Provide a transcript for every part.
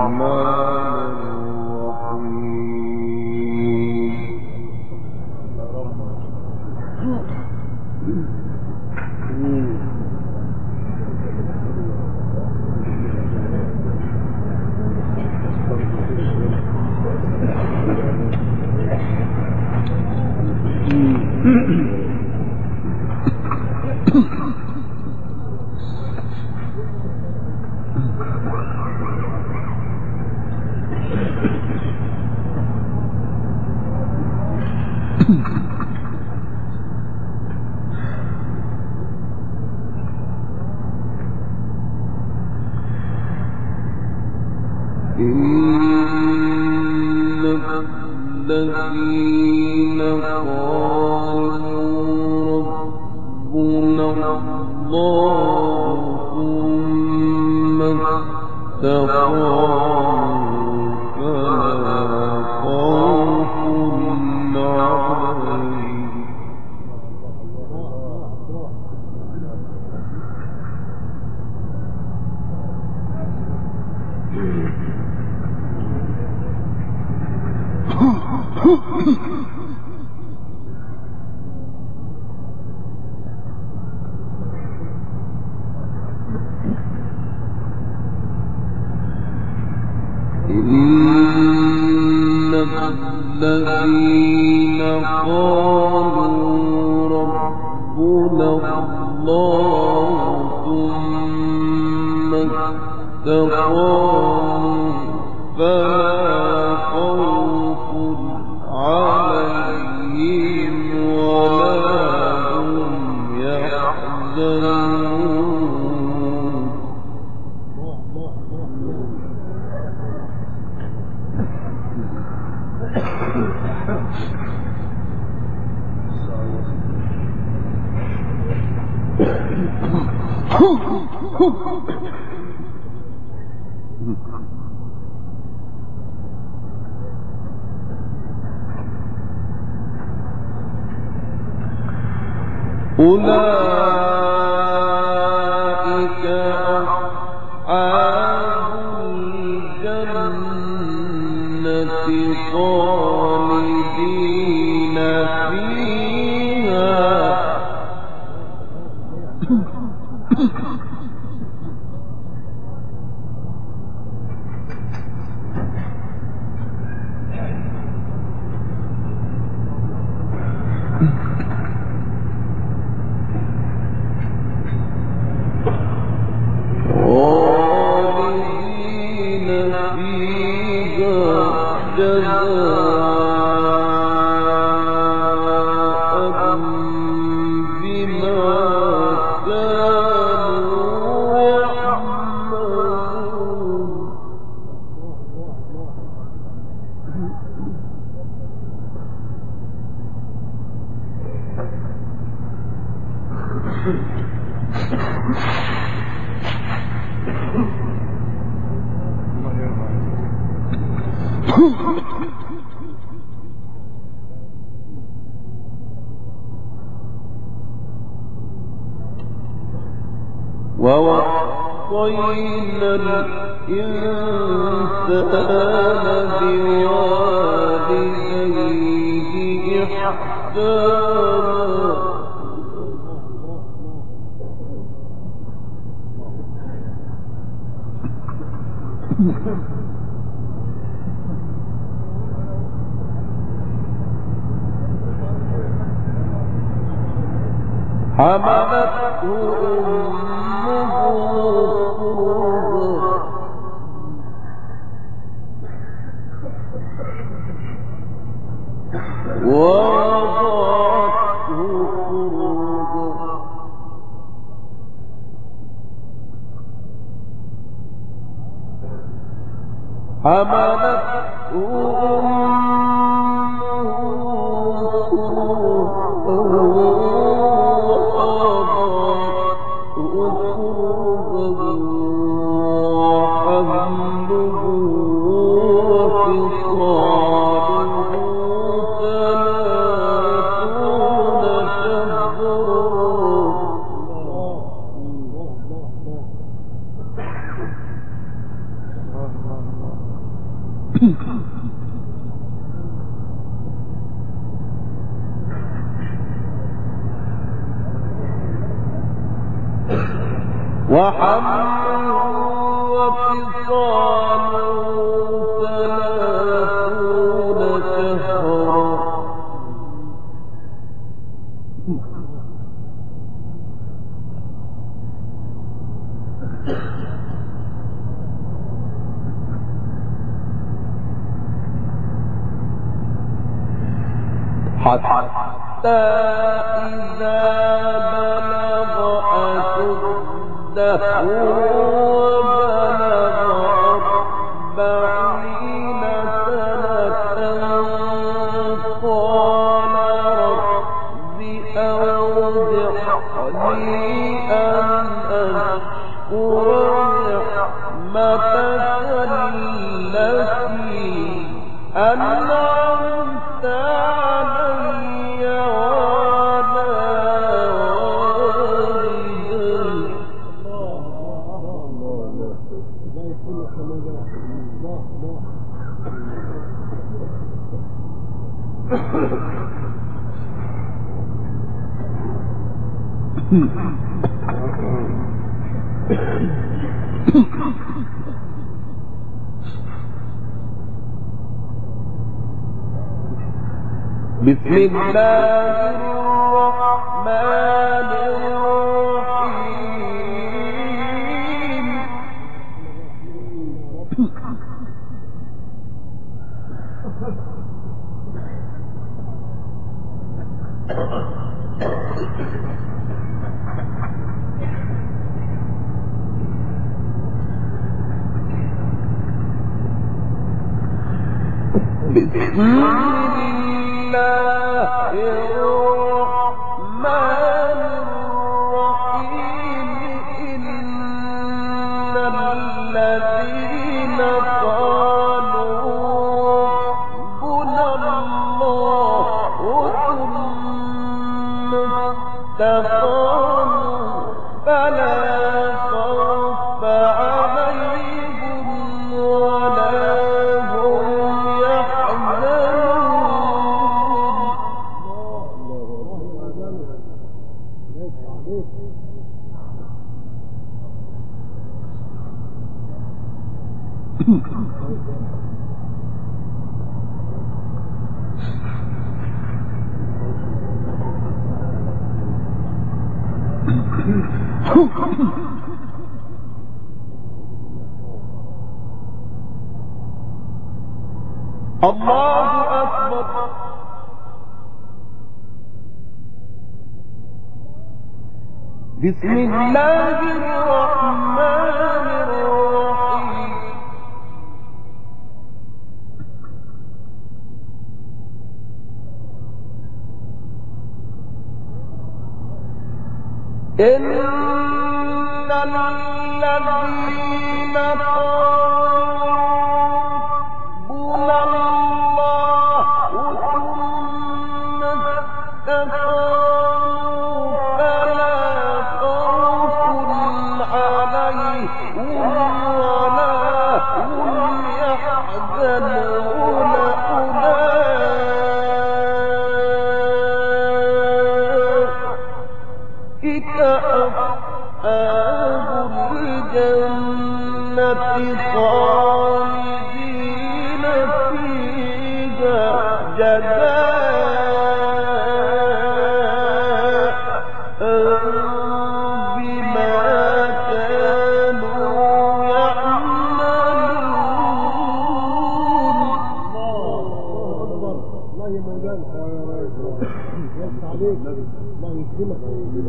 أولئك أصحاب الجنة خالدين فيها ووصينا الإنسان بوالديه إحسانا حملته أمه كرها ووضعته كرها حملته وحمله وفصاله 30 شهرا حتى إذا بلغ أشده وبلغ 40 سنة قال رب أوزعني أن أشكر نعمتك التي أنعمت علي وعلى بسم الله الرحمن الرحيم بسم الله الرحمن الرحيم إن الذين قالوا ربنا الله ثم استقاموا فلا خوف عليهم ولا هم الله أكبر بسم الله الرحمن الرحيم إن الذين أصحاب الجنة خالدين فيها جزاء بما كانوا يعملون. الله مولانا يفتح عليك الله يكرمك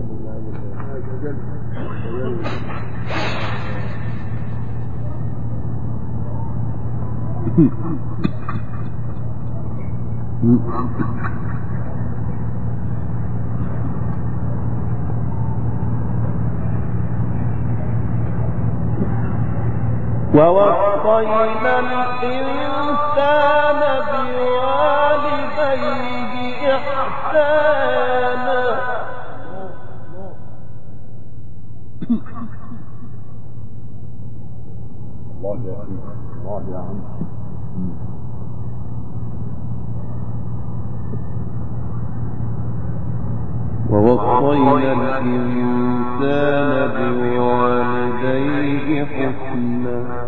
ووصينا الإنسان بوالديه إحسانا الله يا أخي الله يا عم ووصينا ووصينا الإنسان بوالديه حسنا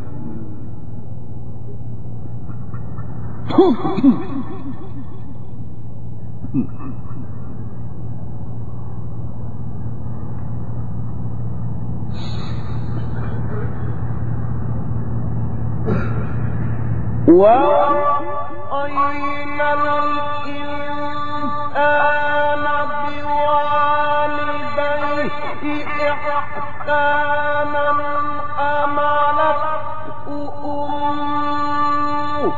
ووصينا الإنسان بوالديه إحسانا حملته أمه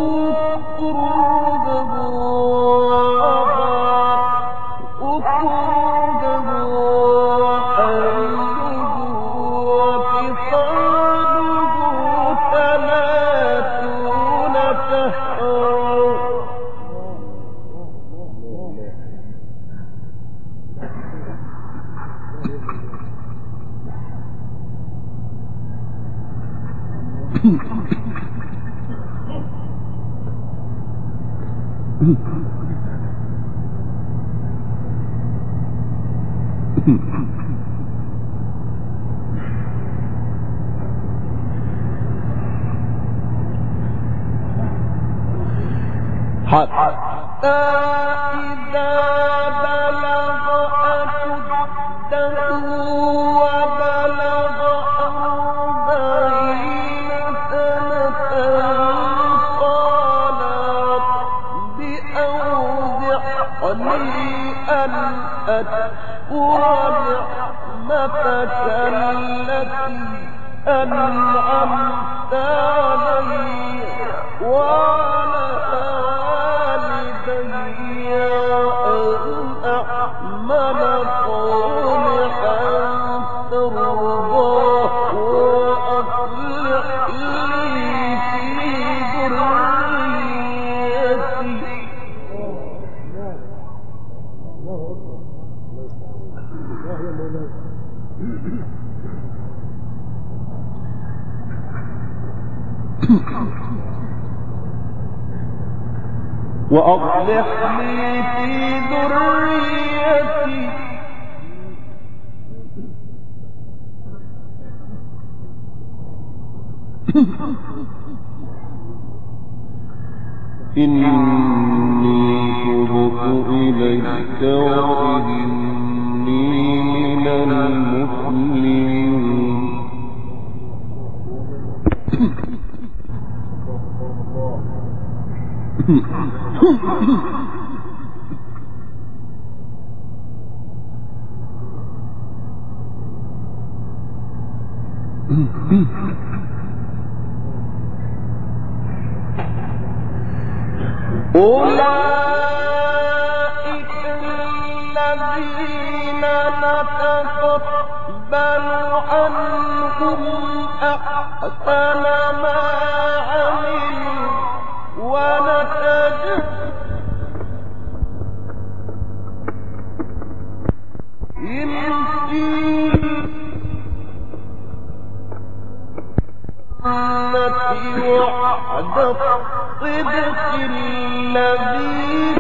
حتى إذا بلغ أشده وبلغ 40 سنة قال رب أوزعني أن أشكر نعمتك التي أنعمت علي وعلى والدي أن أعمل صالحا ترضاه وأصلح لي في ذريتي وأصلح لي في ذريتي إني تبت إليك وإني من المسلمين أولئك الذين نتقبل عنهم أحسن ما عملوا ونجزيهم في وعد الصدق الذي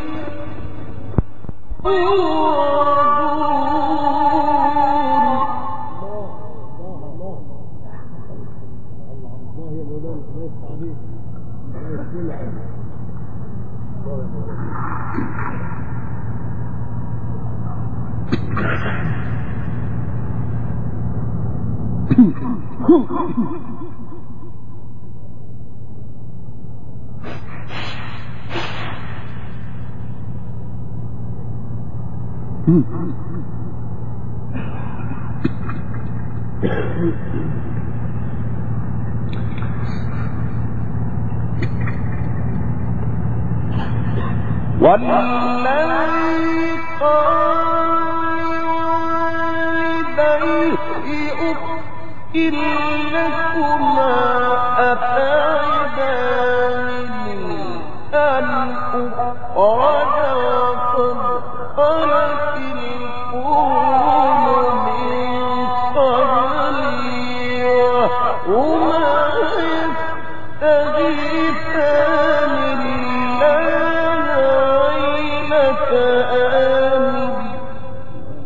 والذي قال لوالديه أف لكما أتعدانني أن أخرج وقد خلت القرون من قبلي وهما يستغيثان الله ويلك آمن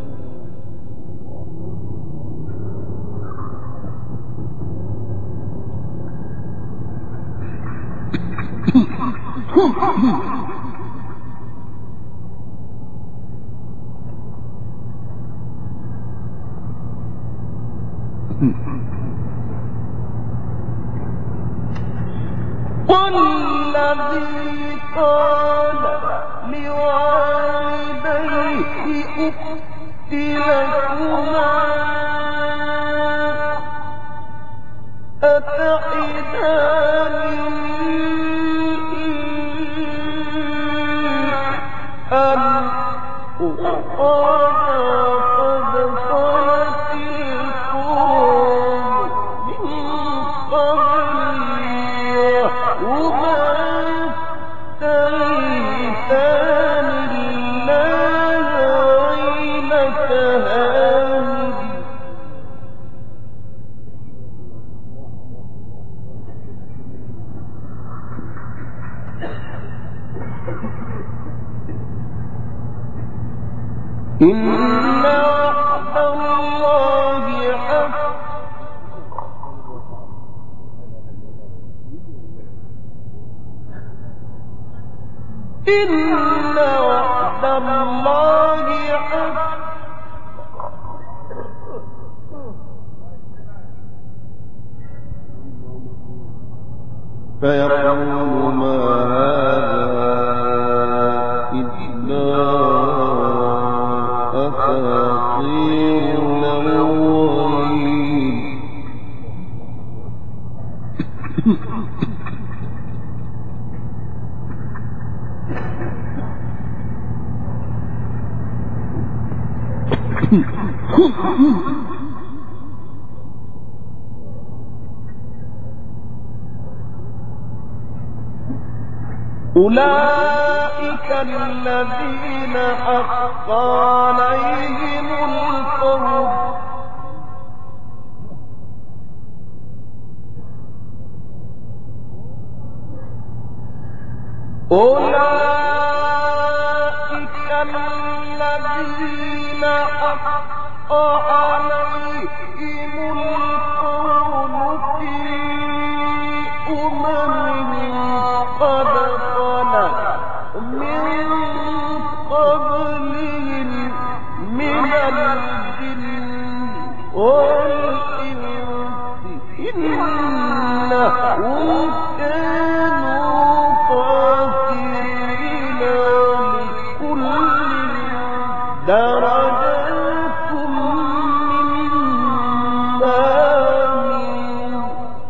الذي قال لوالديه أف لكما أتعدانني أن أخرج وقد خلت القرون من قبلي وهما يستغيثان الله ويلك هامد إن وعد الله حق إن وعد الله حق فيقول ما هذا إلا أساطير الأولين أولئك الذين حق عليهم القول أولئك الذين حق عليهم القول في قد خلت من قبلهم من الجن والإنس إنهم كانوا خاسرين لكل درجات مما عملوا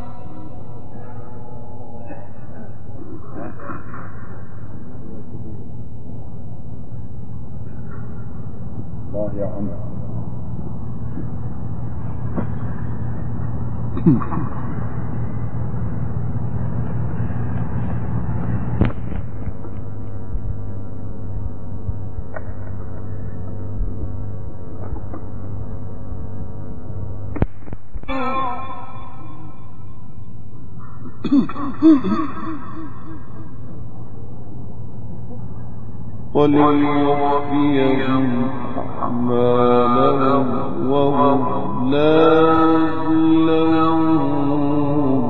الله يا عمر وليوفيهم أعمالهم وهم لا يظلمون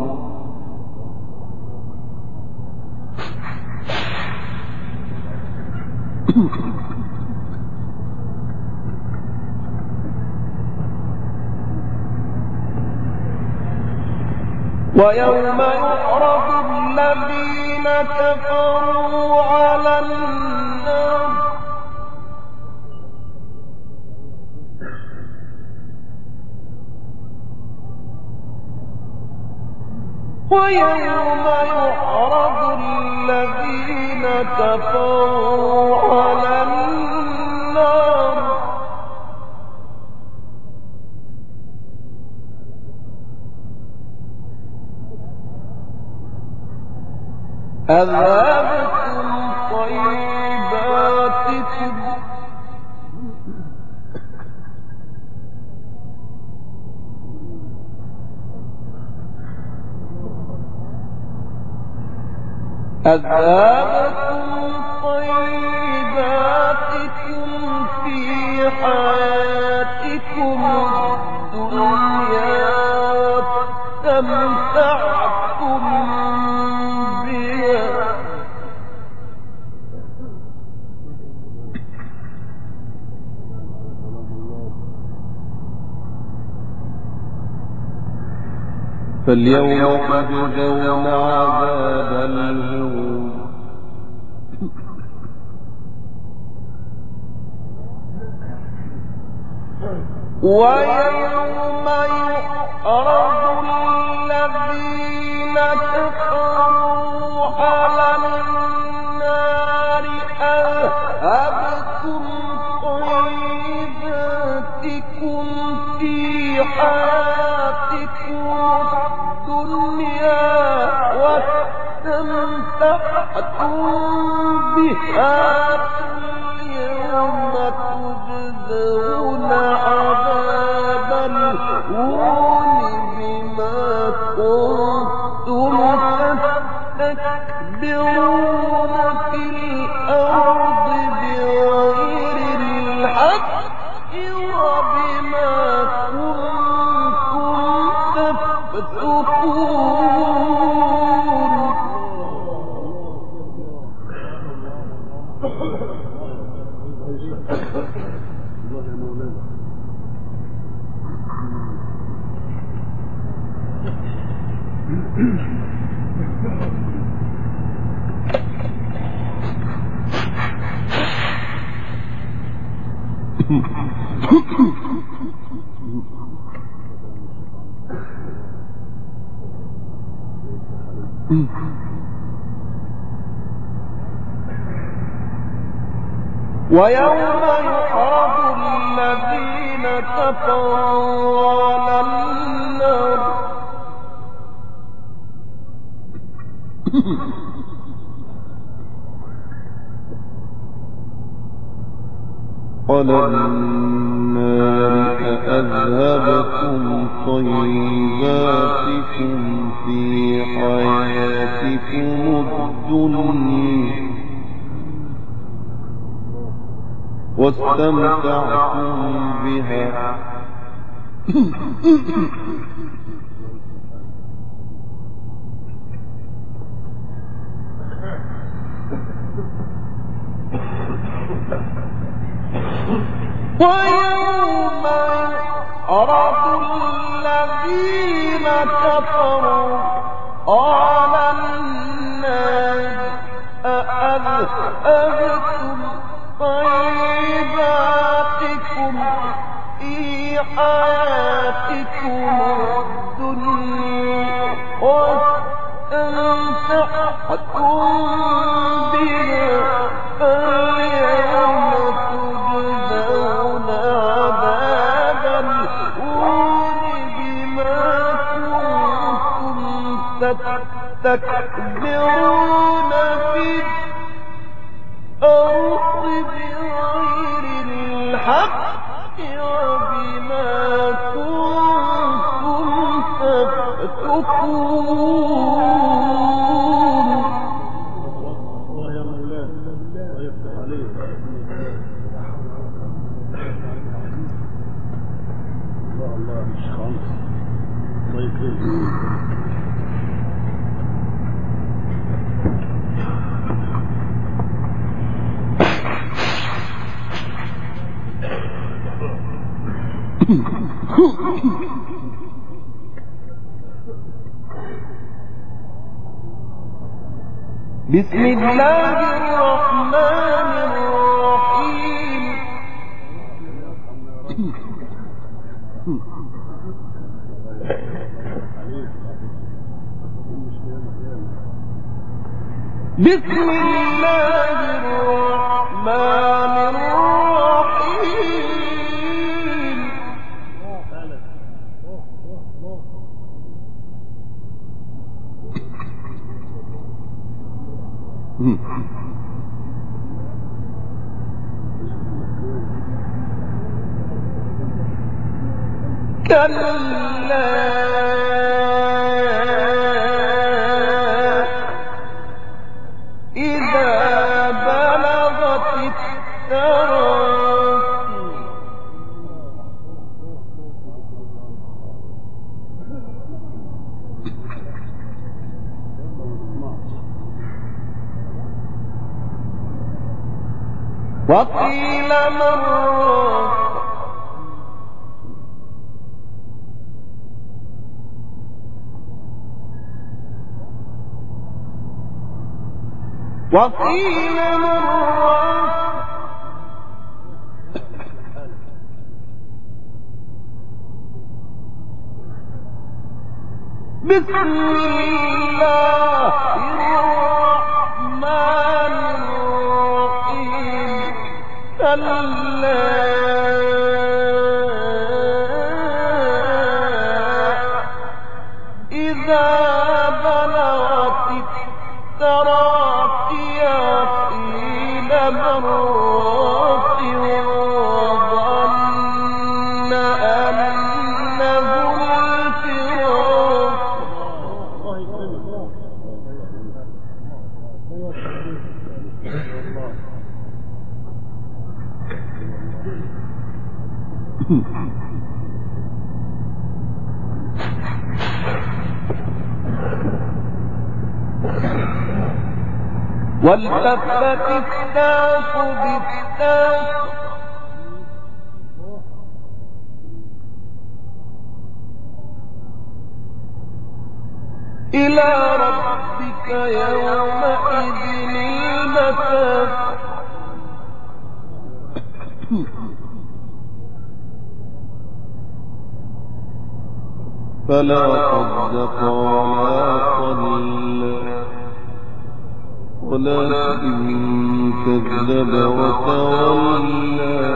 ويوم يعرض الذين كفروا على النار ويوم يعرض الذين كفروا على النار أذهبتم طيباتكم في حياتكم الدنيا واستمتعتم بها فاليوم تجزون عذاب الهون ويوم يعرض الذين كفروا على النار أذهبتم طيباتكم في حياتكم الدنيا واستمتعتم بها اليوم تجزون عذاب الهون بما كنتم تستكبرون في الأرض بغير الحق وبما كنتم تفسقون. ويوم يعرض الذين كفروا على النار على النار أذهبتم طيباتكم في حياتكم الدنيا واستمتعتم بها ويوم يعرض الذين كفروا على النار أأذهبتم طيباتكم في حياتكم الدنيا واستمتعتم بها فاليوم تجزون عذاب الهون بما كنتم تستكبرون في الأرض بغير الحق وبما كنتم تفسقون. الله يا مولانا الله يفتح عليك. الله مش خالص الله يكرمك. بسم الله الرحمن الرحيم. بسم الله الرحمن الرحيم. كلا إذا بلغت التراقي وقيل من راق وقيل من بسم الله الرحمن الرحيم كلا إذا بلغت التراقي قيل من راق وظن أنه الفراق والتفت الساق بالساق إلى ربك يومئذ المساق فلا صدق ولا صلى ولكن كذب وتولى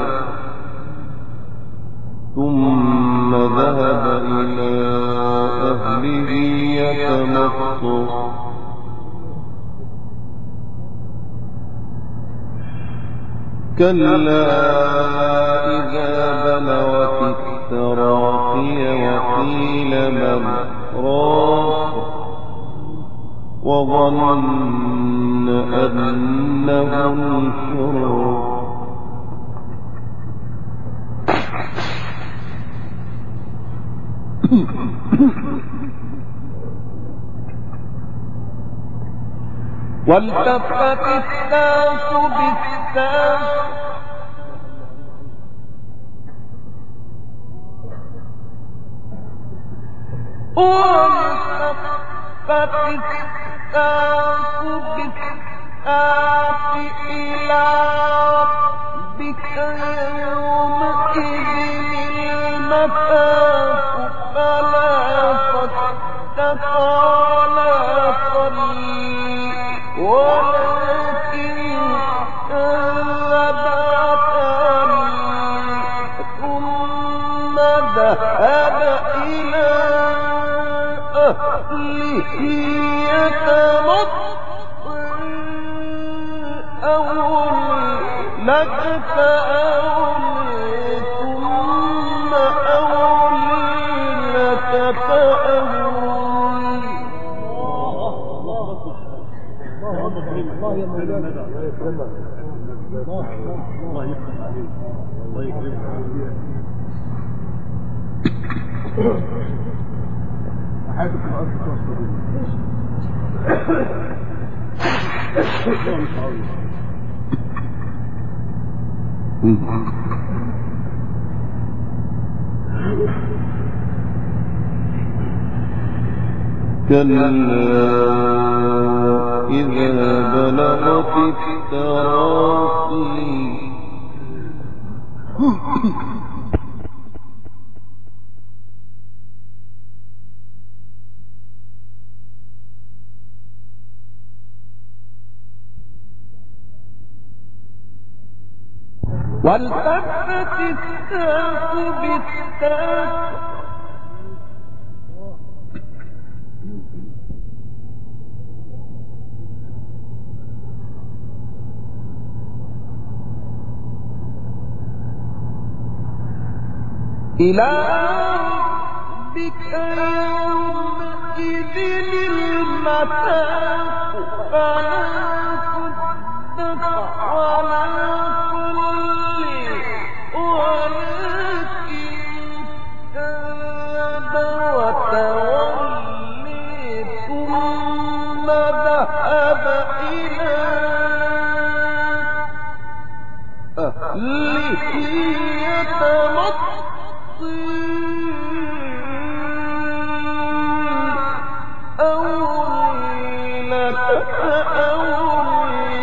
ثم ذهب إلى أهله يتمطى كلا إذا بلغت التراقي وقيل من راق وظن أنه الفراق والتفت الساق بالساق والتفت الساق بالساق إلى ربك يومئذ المساق فلا صدق ولا صلى ولكن كذب وتولى ثم ذهب إلى أهله يتمطى أولى لك فأولى ثم أولى لك فأولى الله يا مولانا الله يكرمك الله يفتح عليك الله يكرمك حياتك الأرض توصل كلا إذا بلغت التراقي والتفت الساق بالساق إلى ربك يومئذ المساق فلا صدق ولا صلى ولكن كذب وتولى ثم ذهب إلى أهله يتمطى أولى لك فأولى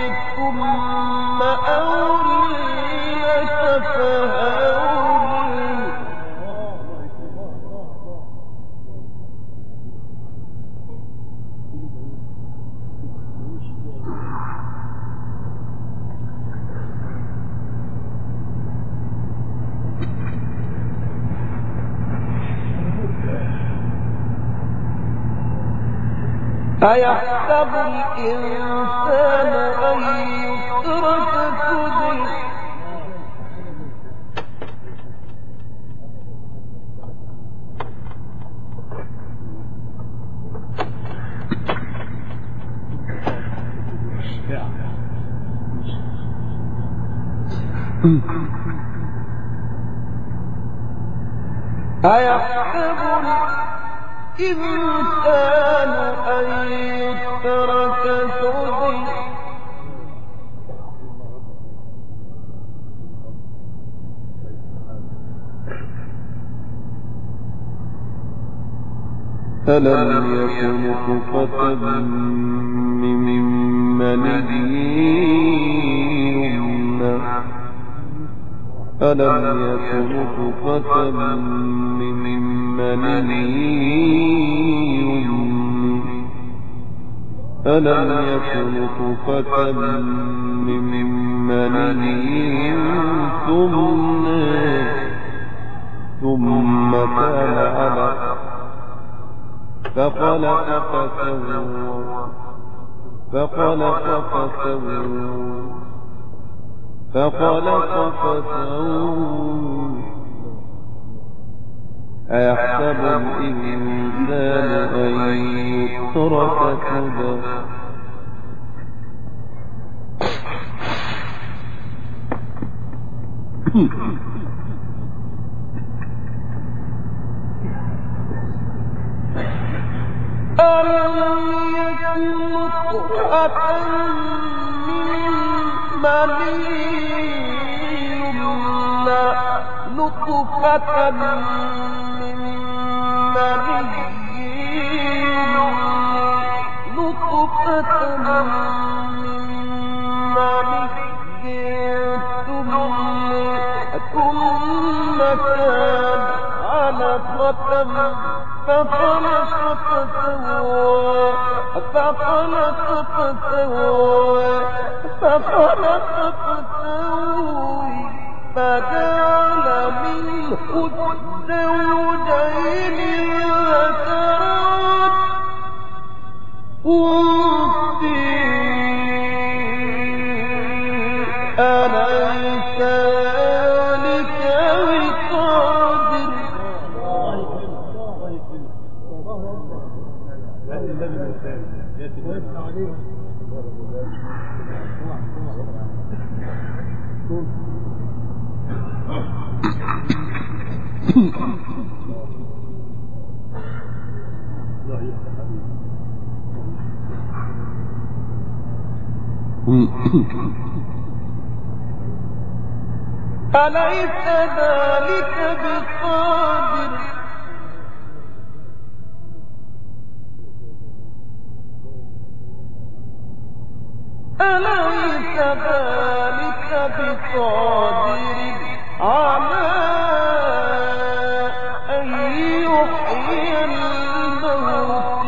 أيحسب الإنسان أن يترك سدى أيحسب الإنسان أن يترك سدى ألم يكن نطفة من مني يمنى ألم يكن نطفة من مني يمنى ألم يكن نطفة من مني ثم كان علقة فخلق فسوى أيحسب الإنسان أن يترك سدى ألم يكن نطفة من مني يمنى نطفة من مني نطفة من مني ثم كان علقة فخلق فسوى فجعل منه الزوجين الذكر والأنثى أليس ذلك بقادر أليس ذلك بقادر أليس ذلك بقادر على أن يحيي الموت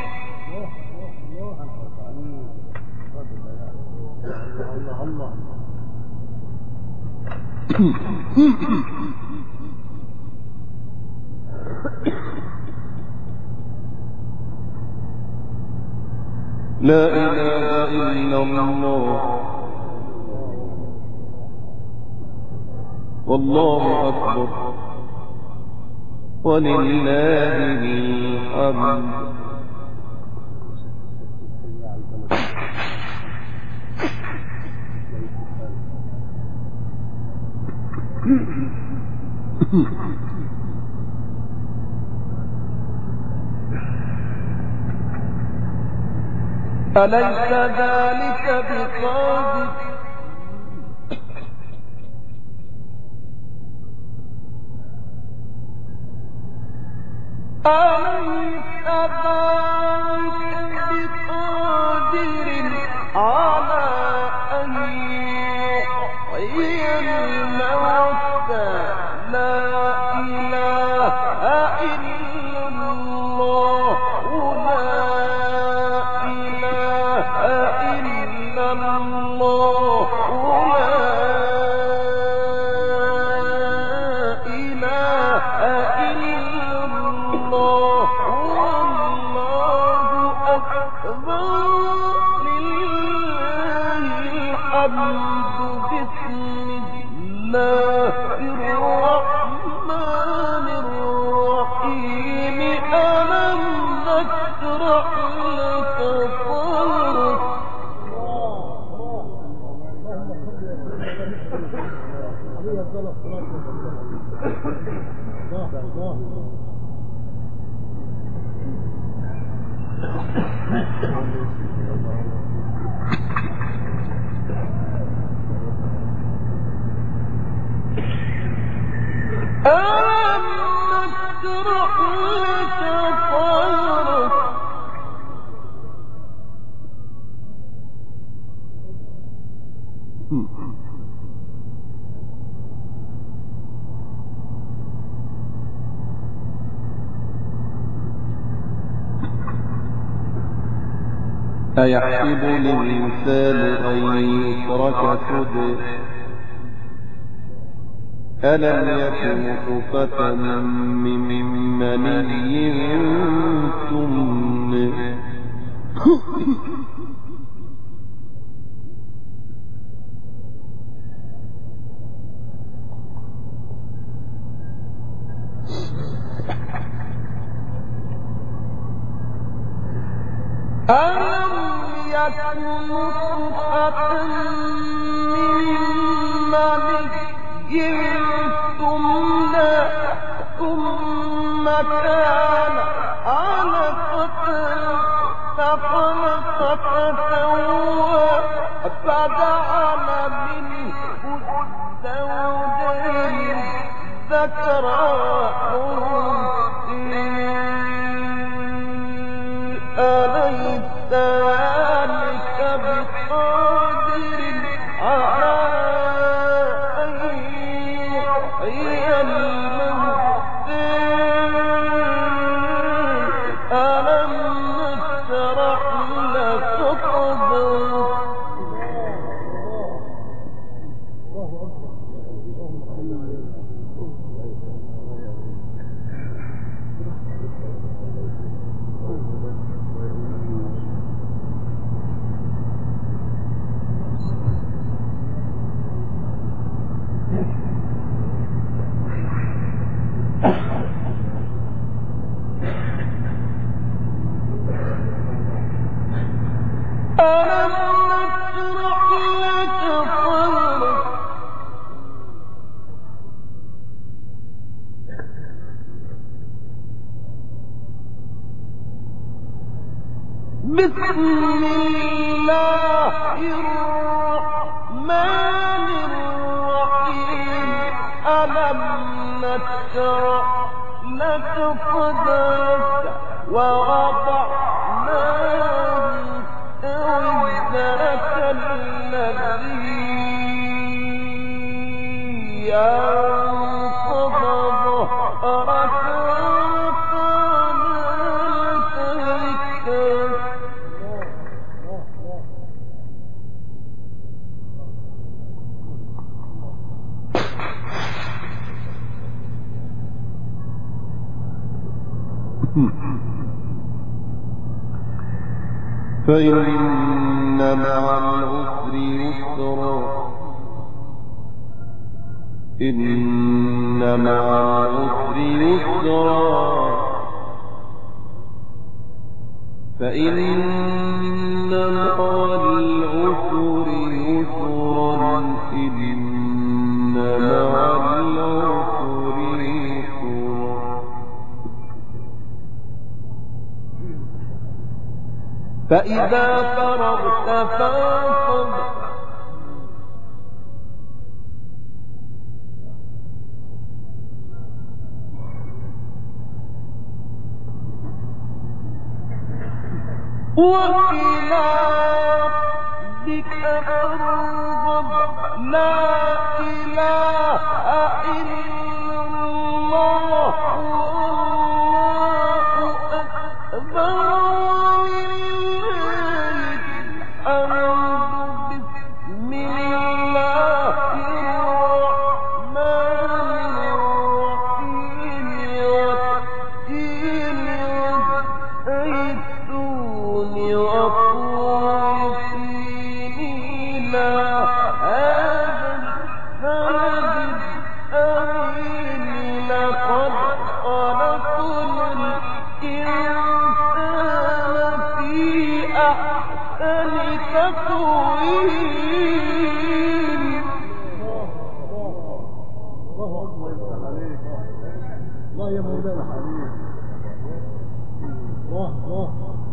لا إله إلا الله والله أكبر ولله الحمد أليس ذلك بقادر أليس ذلك بقادر على أن يحيي الموتى لا إله إلا الله لا إله إلا الله لا إله إلا الله والله أكبر أيحسب الإنسان أن يترك سدى ألم يك نطفة من مني يمنى يكن نطفة من مني تمنى ثم كان علقة فخلق فسوى فجعل منه الزوجين الذكر أليس ذلك بقادر على أن يحيي الموتى ألم نشرح لك صدرك بسم الله الرحمن الرحيم ألم نشرح لك صدرك ووضعنا وزرك الذي ينقض ظهرك فإن مع العسر يسرا إن مع العسر يسرا فإن مع العسر يسرا إن مع العسر يسرا فإذا فرغت فانصب وإلى ربك فارغب لا إله إلا الله والله أكبر بسم الله الرحمن الرحيم والتين والزيتون وطور سينين هذا يا مولانا حبيبي الله الله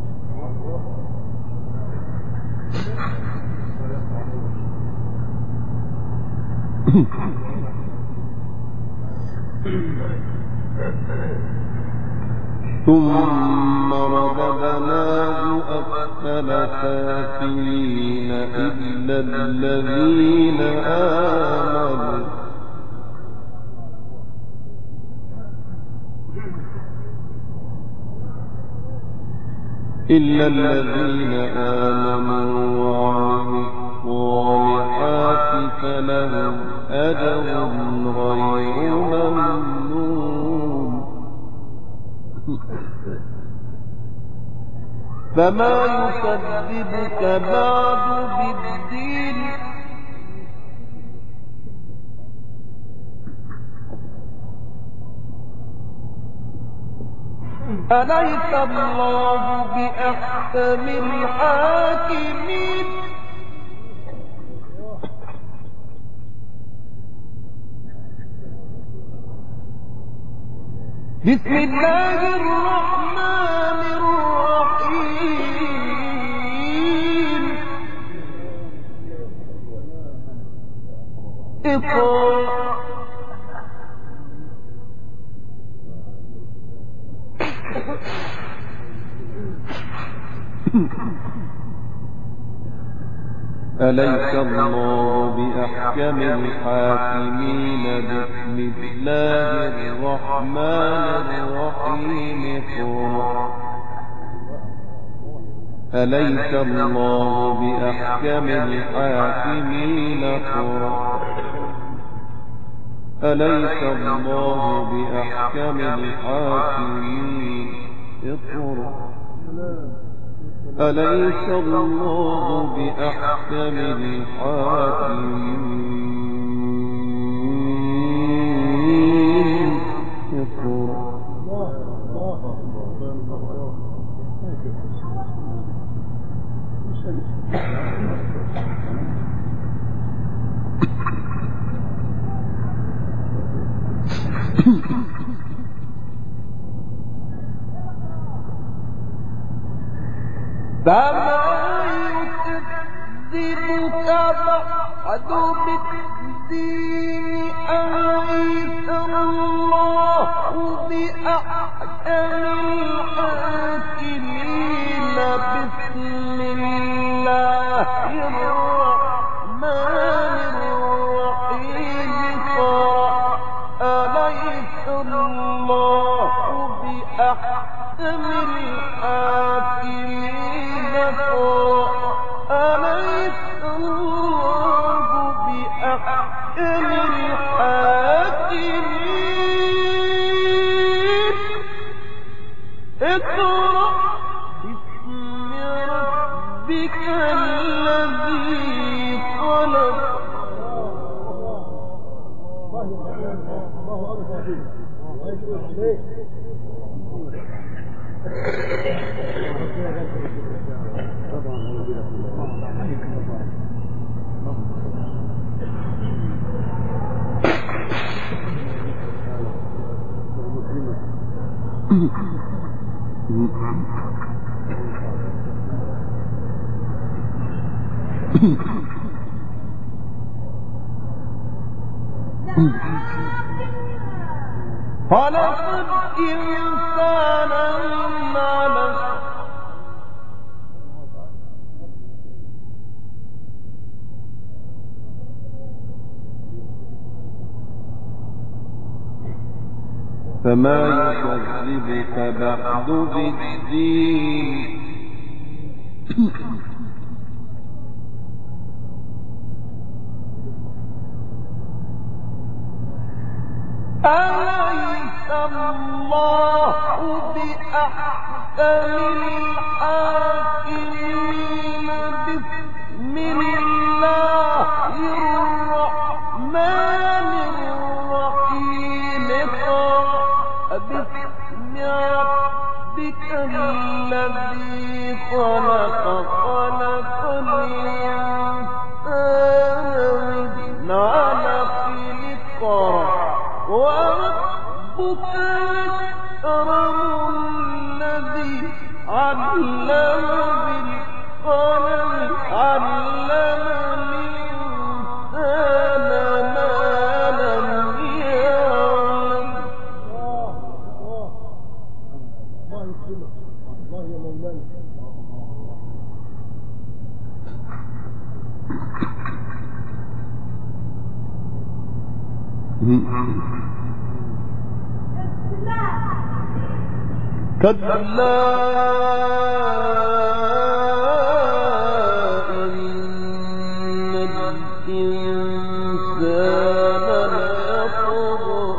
ثم رددناه أسفل سافلين إلا الذين آمنوا وعملوا الصالحات فلهم أجر غير ممنون فما يكذبك بعد بالدين أليس الله بأحكم الحاكمين بسم الله الرحمن الرحيم اقرأ أليس الله بأحكم الحاكمين بسم الله الرحمن الرحيم أليس الله بأحكم الحاكمين أليس الله بأحكم الحاكمين أليس الله بأحكم الحاكمين فما يكذبك بعد بالدين أليس الله بأحكم الحاكمين بسم الله الرحمن الرحيم أليس الله بأحكم الحاكمين أليس الله بأحكم الحاكمين اقرأ باسم ربك الذي خلق خلق الإنسان من علق فما يكذبك بعد بالدين أليس الله بأحكم الحاكمين بسم الله الرحمن الرحيم باسم ربك الذي خلق خلق الإنسان من علق وربك كلا إن الإنسان ليطغى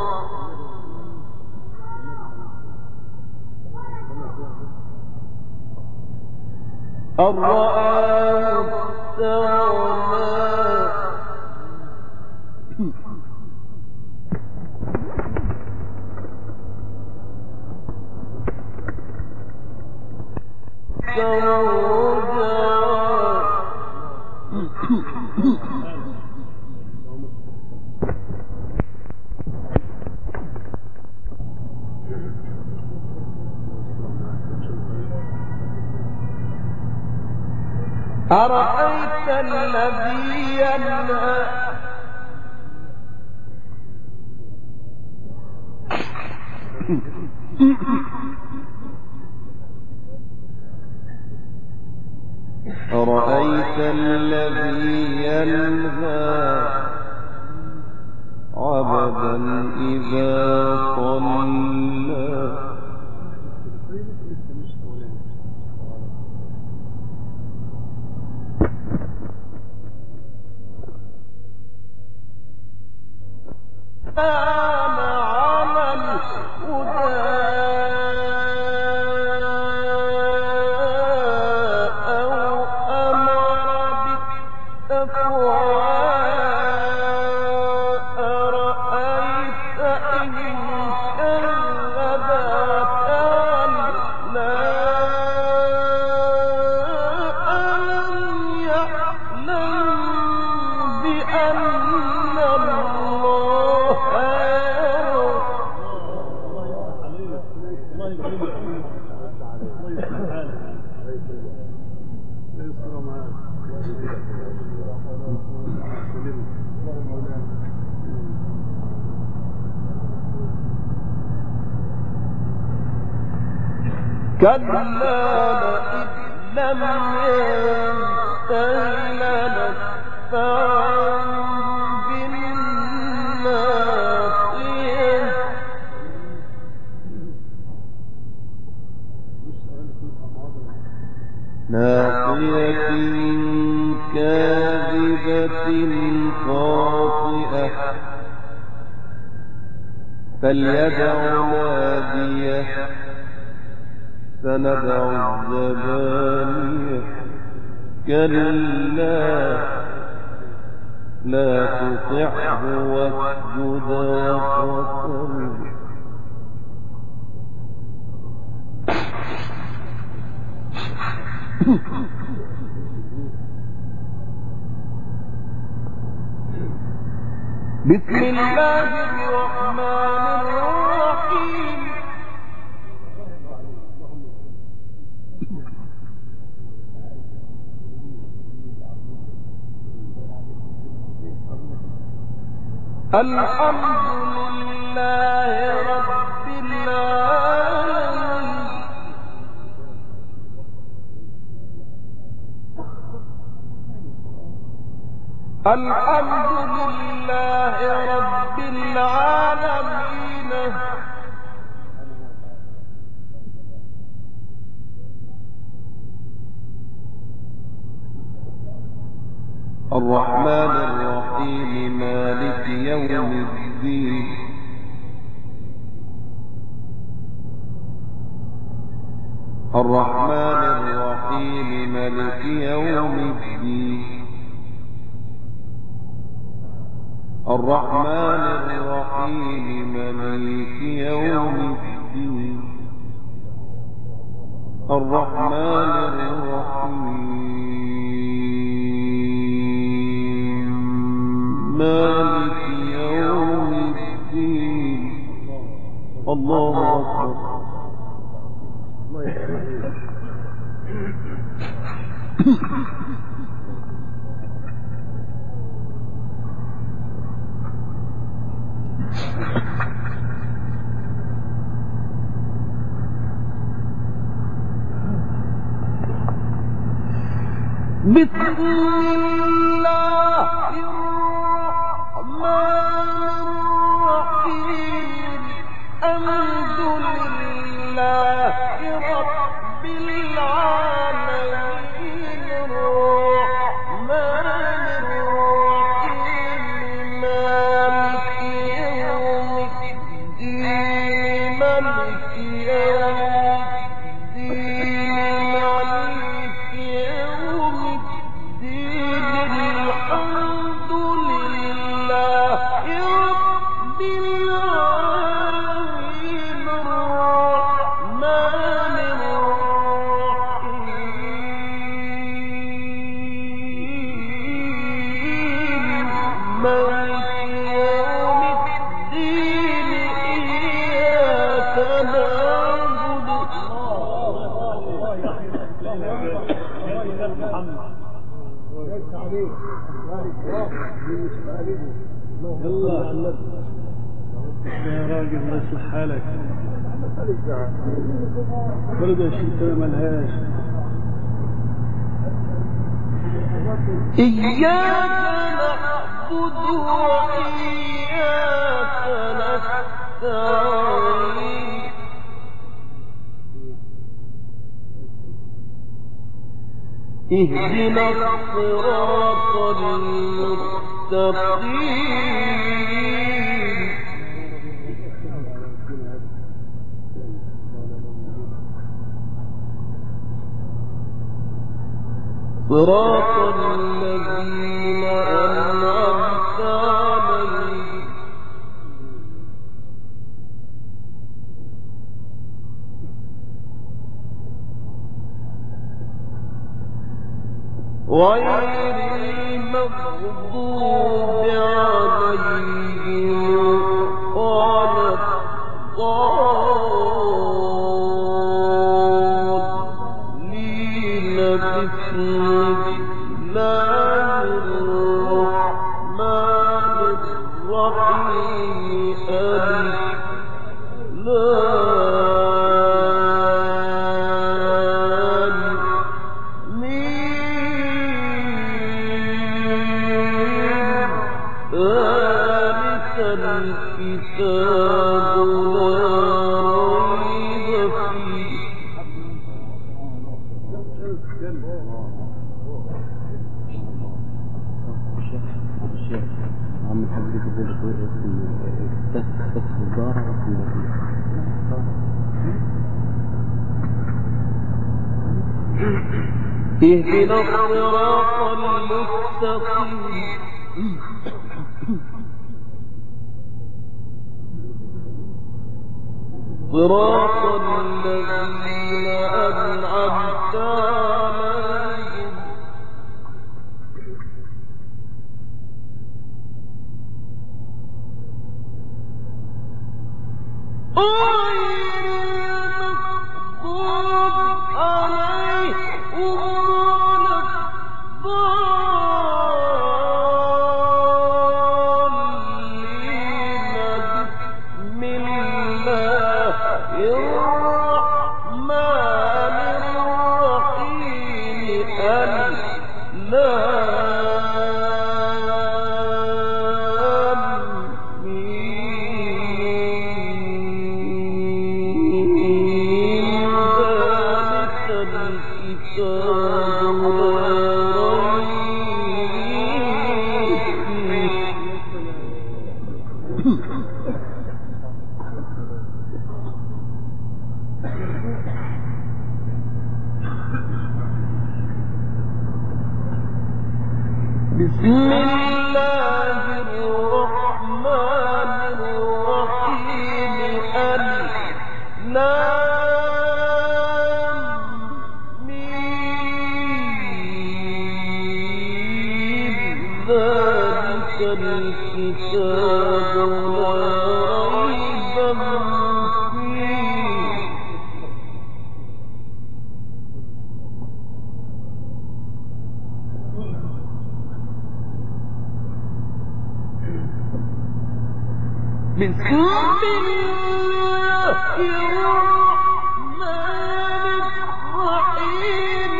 أن رآه استغنى أرأيت الذي ينهى أرأيت الذي ينهى عبدا إذا صلى كان على الهدى أو أمر بالتقوى أرأيت إن كذب وتولى ألم يعلم بأن الله كلا لئن لم ينته لنسفعا بالناصية ناصية كاذبة خاطئة فليدع ناديه سندع الزبانية كلا لا تطعه واسجد واقترب بسم الله الرحمن الرحيم الحمد لله رب العالمين الحمد لله رب العالمين الرحمن الرحيم مالك يوم الدين الرحمن الرحيم مالك يوم الدين الرحمن الرحيم مالك يوم الدين الرحمن الرحيم مالك يوم الدين الله أكبر بسم الله الرحمن الرحيم يا راجل الله يصلح حالك. ولد يا شيخ ملهاش. إياك نعبد وإياك نستعين اهدنا الصراط المستقيم صراط الذين أنعمت عليهم غير المغضوب عليهم ولا الضالين بسم الله الرحمن الرحيم ذلك الكتاب اهدنا الصراط المستقيم صراط الذين أنعمت عليهم بسم الله الرحمن الرحيم ذلك الكتاب لا ريب فيه بسم الله الرحمن الرحيم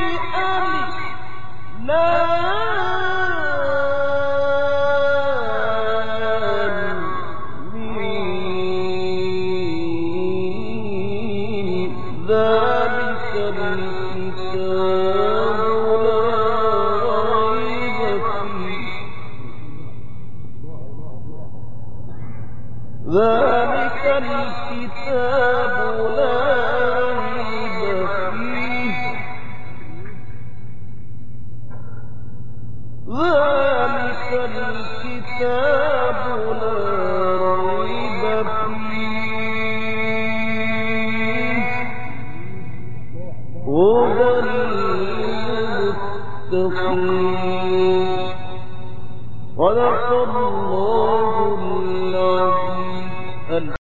ذلك الكتاب لا ريب فيه ذلك الكتاب لا ريب فيه ذلك الكتاب لا ريب فيه هدى للمتقين صدق الله العظيم.